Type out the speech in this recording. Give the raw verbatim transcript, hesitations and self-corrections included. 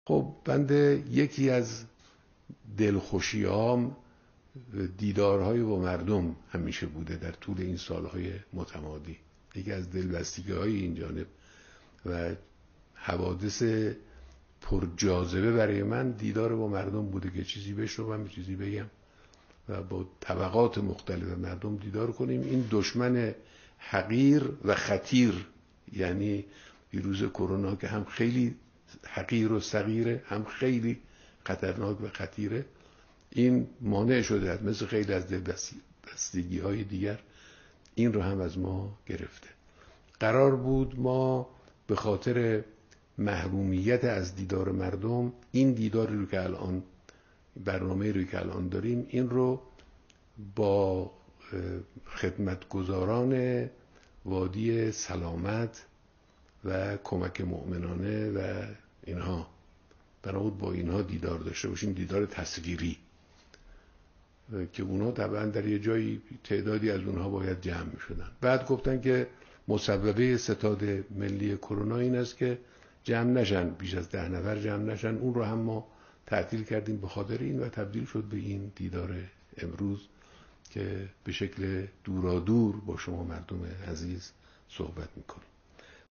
خب بنده یکی از دلخوشیام دیدارهای با مردم همیشه بوده در طول این سالهای متمادی. یکی از دلبستگی های این جانب و حوادث پرجاذبه برای من دیدار با مردم بوده که چیزی بشنوم، چیزی بگم و با طبقات مختلف مردم دیدار کنیم. این دشمن حقیر و خطیر، یعنی ویروس کرونا که هم خیلی حقیر و صغیره هم خیلی خطرناک و خطیره، این مانع شده است مثل خیلی از دلبستگی های دیگر این رو هم از ما گرفته. قرار بود ما به خاطر محرومیت از دیدار مردم این دیداری رو که الان برنامه رو که الان داریم این رو با خدمتگزاران وادی سلامت و کمک مؤمنانه و اینها قرار بود با اینها دیدار داشته باشیم، دیدار تصویری که اونها طبعا در یه جایی تعدادی از اونها باید جمع می شدن. بعد گفتن که مسببه ستاد ملی کرونا این است که جمع نشن، بیش از ده نفر جمع نشن. اون رو هم ما تعطیل کردیم به خاطر این و تبدیل شد به این دیدار امروز که به شکل دورادور با شما مردم عزیز صحبت میکنیم.